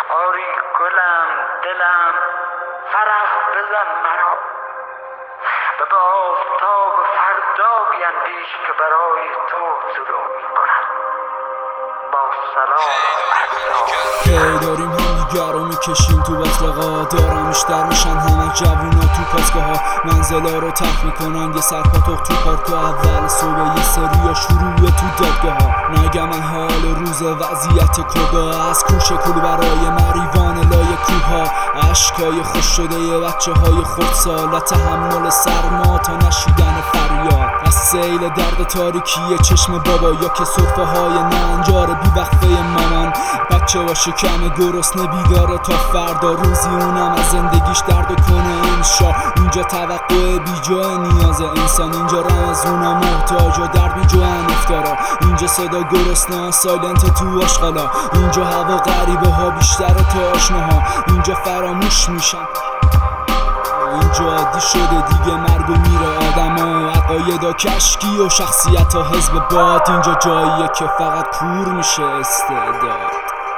آری گلم دلم فرح بزن مرا و به آفتاب فردا بیندیش که برای تو طلوع می‌کند. با سلام. داریم همدیگر رو میکشیم تو باطلاقا، دارم بیشتر میشن همه جوونا تو پاسگاه ها، منزلا رو ترک میکنن یه سرپاتوق تو پارکا، اول صبح یه سریا شروع تو دادگاه ها. نگم حال روز وضعیت کدا از کوشه کل برای مریوان لای کوه ها، عشقای خوش شده یه بچه های خردسال، تحمل سرما تا نشیدن فریاد از سیل درد تاریکی چشم بابا، یا که صرفه های ننجار بی وقفه مامان. بچه با شکم گرسنه بیداره تا فردا روزی اونم از زندگیش درد کنه انشا. اینجا توقع بی جای نیاز انسان، اینجا رمزونا محتاج و در بی جوان افتارا، اینجا صدا گرسنه سایلنت تو آشغالا، اینجا هوا غریبه ها بیشتر تا آشناها، اینجا فراموش میشن، اینجا عادی شده دیگه مرگ و میره آدم ها، عقایدا کشکی و شخصیت ها حزب باد، اینجا جاییه که فقط کور میشه استعداد.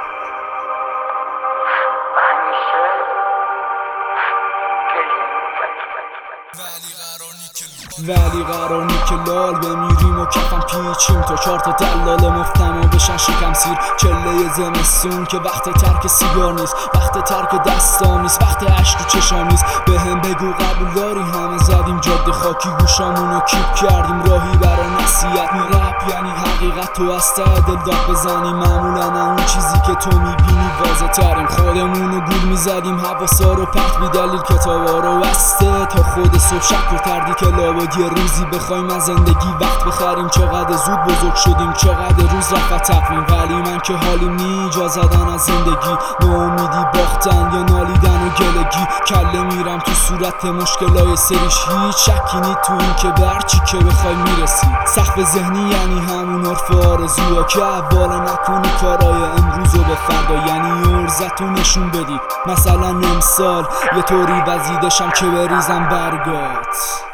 ولی قرار نی که لال بمیریم و کفم پیچیم تا 4 تا دلال مفتم و بشن شکم سیر. چله زمستون که وقت ترک سیگار نیست، وقت ترک دستام نیست، وقت عشق تو چشام نیست. به هم بگو قبول داری همه زدیم جاده خاکی، گوشامونو کیپ کردیم راهی برا نصیحت. رپ یعنی حقیقت تو از ته دل داد بزنیم، معمولا اون چیزی که تو میبینی واضح تریم. خودمونو گول میزدیم حواسا رو پرت بی دلیل، کتابا رو بسته تا خود صبح شک و تردی که لابد یه روزی بخوایم از زندگی وقت بخریم. چقدر زود بزرگ شدیم، چقدر روز رفت تقویم، ولی من که حالیم نی جا زدن از زندگی. ناامیدی باختن یا نالیدن و گلگی، کله میرم تو صورت مشکلای سریش، هیچ شکی نی تو این که برچی که بخوای میرسی. سقف ذهنی یعنی همون عرف آرزوها که اولا نکنی کارای امروز و به فردا، یعنی ارزتو نشون بدی. مثلا امسال یه طوری وزیدشم که بریزم برگات.